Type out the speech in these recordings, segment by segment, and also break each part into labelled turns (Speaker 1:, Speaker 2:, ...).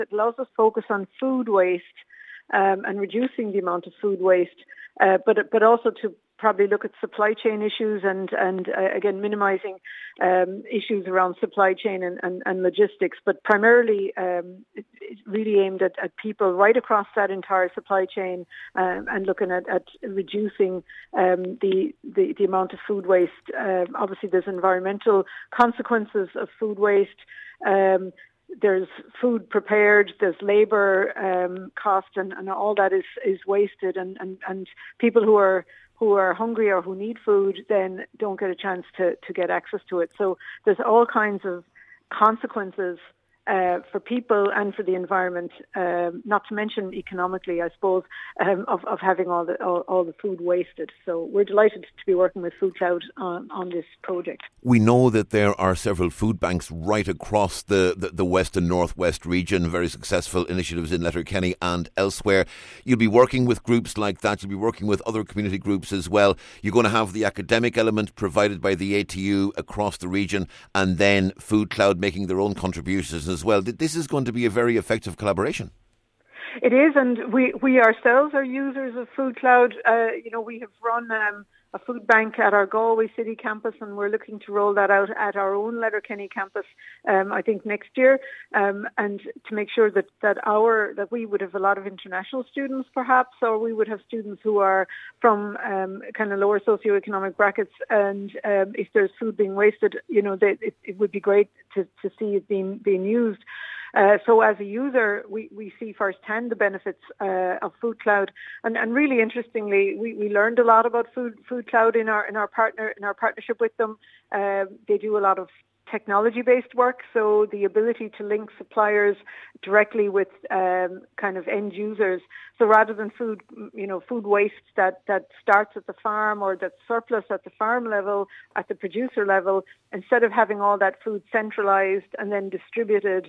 Speaker 1: It allows us to focus on food waste and reducing the amount of food waste, but also to probably look at supply chain issues and again minimising issues around supply chain and logistics, but primarily it's really aimed at people right across that entire supply chain and looking at reducing the amount of food waste. Obviously, there's environmental consequences of food waste. There's food prepared, there's labour cost, and all that is wasted, and people who are hungry or who need food then don't get a chance to get access to it. So there's all kinds of consequences for people and for the environment, not to mention economically, I suppose, of having all the food wasted. So we're delighted to be working with Food Cloud on this project.
Speaker 2: We know that there are several food banks right across the west and northwest region, very successful initiatives in Letterkenny and elsewhere. You'll be working with groups like that. You'll be working with other community groups as well. You're going to have the academic element provided by the ATU across the region, and then Food Cloud making their own contributions as well. This is going to be a very effective collaboration.
Speaker 1: It is, and we ourselves are users of Food Cloud. We have run a food bank at our Galway City campus, and we're looking to roll that out at our own Letterkenny campus, I think next year, and to make sure that we would have a lot of international students, perhaps, or we would have students who are from kind of lower socioeconomic brackets, and if there's food being wasted, it would be great to see it being used. So as a user, we see firsthand the benefits of Food Cloud, and really interestingly, we learned a lot about Food Cloud in our partnership with them. They do a lot of technology-based work, so the ability to link suppliers directly with kind of end users. So rather than food waste that starts at the farm or that's surplus at the farm level, at the producer level, instead of having all that food centralized and then distributed,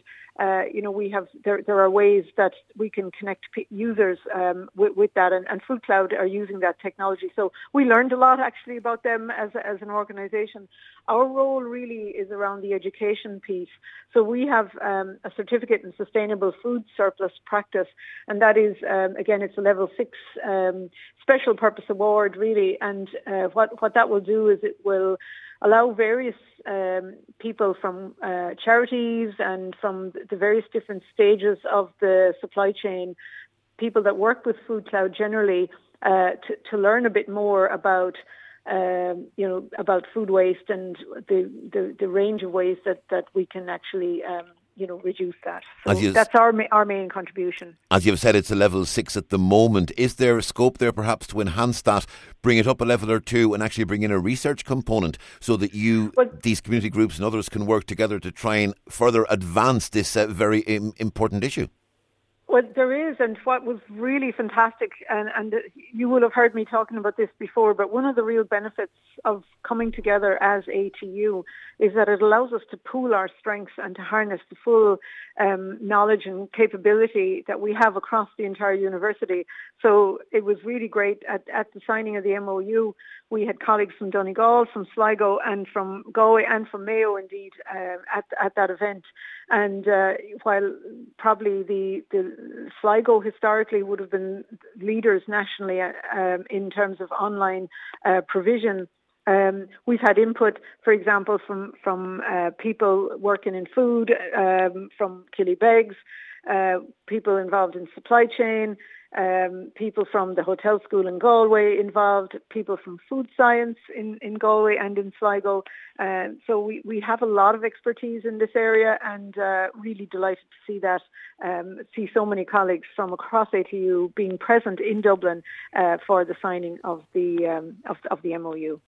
Speaker 1: there are ways that we can connect users with that, and Food Cloud are using that technology. So we learned a lot actually about them as an organization. Our role really is around the education piece. So we have a certificate in sustainable food surplus practice, and that is again, it's a level 6 special purpose award really, and what that will do is it will allow various people from charities and from the various different stages of the supply chain, people that work with Food Cloud generally, to learn a bit more about food waste and the range of ways that we can actually reduce that. So that's our main contribution. As
Speaker 2: you've said, it's a level 6 at the moment. Is there a scope there perhaps to enhance that, bring it up a level or two, and actually bring in a research component so that these community groups and others can work together to try and further advance this very important issue?
Speaker 1: Well, there is, and what was really fantastic, and you will have heard me talking about this before, but one of the real benefits of coming together as ATU is that it allows us to pool our strengths and to harness the full knowledge and capability that we have across the entire university. So it was really great at the signing of the MOU. We had colleagues from Donegal, from Sligo, and from Galway, and from Mayo, indeed, at that event. And while probably the Sligo historically would have been leaders nationally in terms of online provision, we've had input, for example, from people working in food, from Killybegs, people involved in supply chain, people from the hotel school in Galway involved, people from food science in Galway and in Sligo. So we have a lot of expertise in this area, and really delighted to see that, see so many colleagues from across ATU being present in Dublin for the signing of the MOU.